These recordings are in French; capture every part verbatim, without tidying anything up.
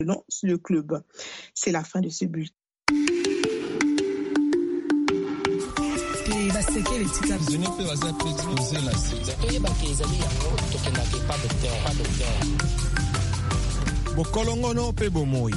Non, le club. C'est la fin de ce bulletin. Bokolongono pe bomoi.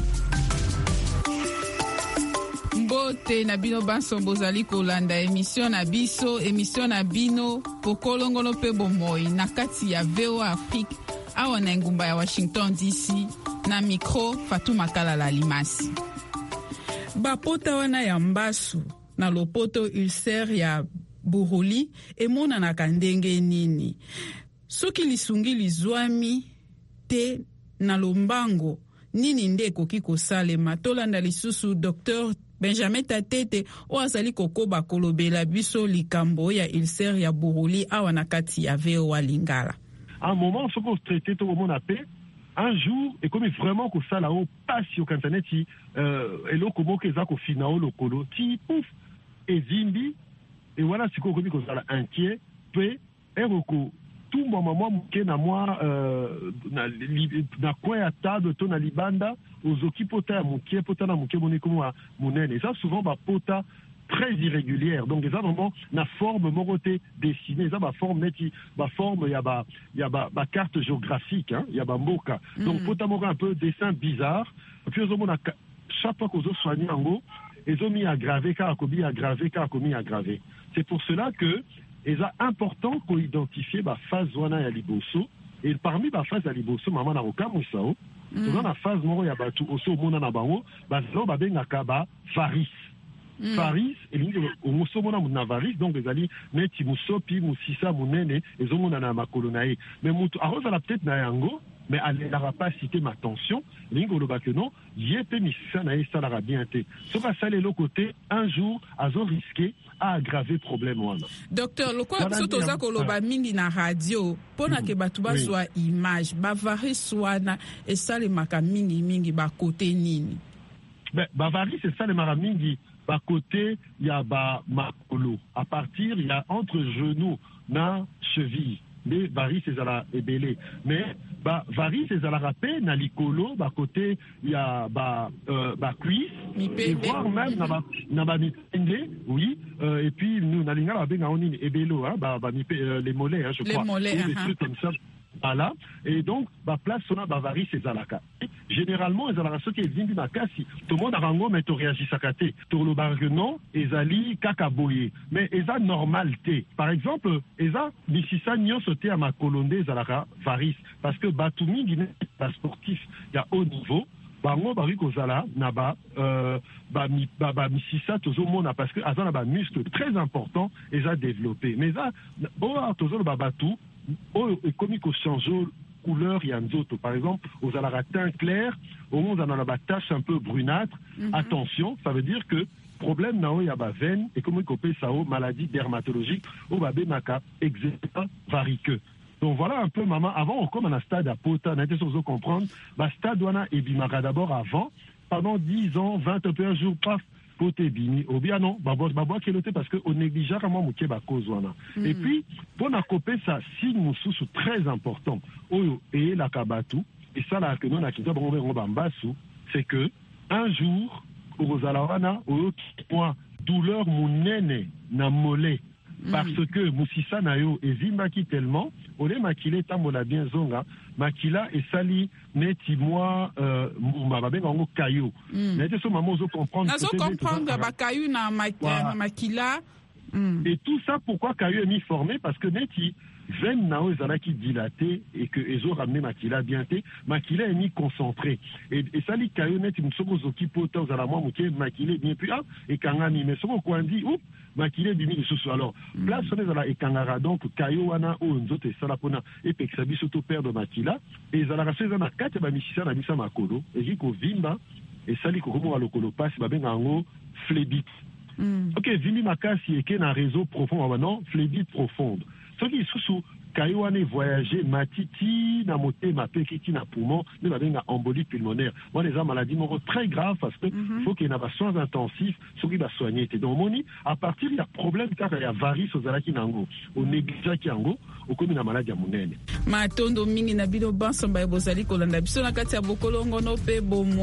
Mbote na bino banso bozali kolanda émission na biso émission na bino bokolongono pe bomoi na kati ya V O A Afrique awa na ngumba ya Washington D C na micro Fatuma Kalala Limasi. Bapota wana ya mbasu na lopoto ulcère ya Buruli emonanaka ndenge nini. Soki lisungi lizwami te na lombango nini nde ekoki kosalema. Tolanda lisusu Docteur Benjamin Tatete o azali kokoba kolobela biso likambo ya ulcère ya Buruli awa na kati ya V O A Lingala. À un moment, ce qu'on traitait tout le monde a paix, un jour, et comme vraiment que ça là-haut passe sur Internet, et là, comment que ça, qu'au final, le colo, ti, pouf, et zimbi, et voilà, c'est qu'on dit que ça là, inquiet, paix, et recours. Tout mon maman, mouké, na moi, na quoi à table, ton à libanda, aux okipota, mouké, pota, na mouké, moné, comme mounen, et ça, souvent, bah, pota, très irrégulière. Donc, ça, vraiment, la forme moroté dessinée, ça, ma forme neti, ma forme, il y a ma, il y a ma, ma carte géographique, hein, il y a ma moka. Donc, mm. Potamora un peu dessin bizarre. Puis, aux hommes, chaque fois qu'ils ont soigné en haut, ils ont mis aggravé, car commis aggravé, car commis aggravé. C'est pour cela que, il est important qu'on identifie ma phase wana ya liboso. Et parmi ma phase ya liboso, maman n'a aucun moussao. Dans la phase moro ya batu, osso, mona na bango, bah, là, bah, ben, akaba, varice. Mm. Faris et musomona munavaris donc les ali neti musopi musisa munene et zomona na makolonae mais mutu arose la peut-être na yango mais elle n'aura pas cité ma tension lingo le bakeno yete misisa na ça la bien té ce va ça le côté un jour azo risqué à aggraver problème wana. Docteur lokwa soto za koloba mingi na radio pona ke batu bazwa image ba varis wana et ça le maka mingi mingi ba côté nini ben ba varis c'est ça le maka mingi. Bas côté, il y a bas makolo. À partir, il y a entre genoux, na cheville. Les varices, c'est à la ébélé. Mais, bah, varices, c'est à la râpée, na likolo. Bas côté, il y a bas, euh, bas cuisse. Et voire même, na bas, na bas mitende, oui. Euh, et puis, nous, na linga, la benga, on dit ébélo, hein, bah, bah, euh, les mollets, hein, je crois. Les mollets, des trucs comme ça. Voilà. Et donc, bah, place, on a bavarie, c'est Zalaka. Généralement, les Zalaka, ceux qui disent, Makasi, tout le monde a rango, mais tu réagis à côté. Tout le barguenon, ils ali, kakaboye. Mais ils ont normalité. Par exemple, ils ont, d'ici ça, n'y ont sauté à ma colonde, Zalaka, varis. Parce que Batoumi, Guinée, pas sportif, il y a haut niveau. Bango, bari, kozala, naba, euh, bah, mi, bah, bah, misisa, tozo, mona, parce que, azan, ba, muscle très important, ils ont développé. Mais ça, oh, tozo, le babatou, oh, et comme il change couleur, il y a un autre. Par exemple, aux alara teint clair, au monde on a la tache un peu brunâtre. Mm-hmm. Attention, ça veut dire que problème n'a il y a ba veine et comme il copie ça au maladie dermatologique au babé naka eczéma variqueux. Donc voilà un peu maman. Avant on comme un stade à pota, n'était sans comprendre. Bah stade wana et bimaka d'abord avant pendant dix ans, vingt et un jours paf. Poté bini ou bien non babo babo keloté parce que on néglige vraiment mouké ba cause wana. Et puis pour na coper ça signe mususu très important oyo et la kabatu et ça là que nous na kita bongo bongo mbasu c'est que un jour au zalawana oyo point douleur munene na mollet parce mm. que musisa nayo ezimbaki tellement ole makile tambola bien zonga makila et sali neti moi euh mba benga ngo kayo neti so maman zo comprendre nazo comprendre ba kayo na makila mm. Et tout ça pourquoi kayo est mis formé parce que neti veine nao ezalaki dilaté et que ezo ramené makila bien té makila est mis concentré et, et sali kayo neti msoko zoki pota ozala moi muke makila bien puis ah et kangami mais soko kwandi oup makile bimi lisusu alors mm. place on ezala ekangara donc kayo wana o nzoto esala pona epekisa biso to perdre makila et ezala raso ezana kati ba misisa na bisa makolo eki ko vimba et sali ko komo lokolo passe ba benga ngo phlébite. Mm. OK, vimi makasi eke na réseau profond ah non phlébite profonde. Ce qui sous kayi wana voyager matiti na motema pe kiti na poumon ne ba benga embolie pulmonaire. Wana eza maladie moko très grave parce que mm-hmm. faut qu'il y ait des soins intensifs soki ba soigner te. Donc moni à partir il y a problème kaka ya varices ozalaki nango o négligaki yango okomi na maladie ya munene. Matondo mingi na bino banso ba bozali kolanda biso na kati ya bokolongo no pe bomo